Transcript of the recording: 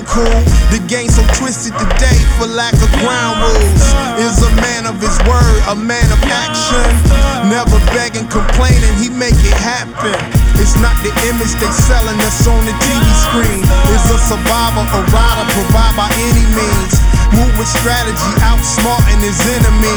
sound cool. The game so twisted today for lack of ground rules. Is a man of his word, a man of action. Never begging, complaining, he make it happen. It's not the image they selling that's on the TV screen. Is a survivor, a rider, provide by any means. Move with strategy, outsmarting his enemies.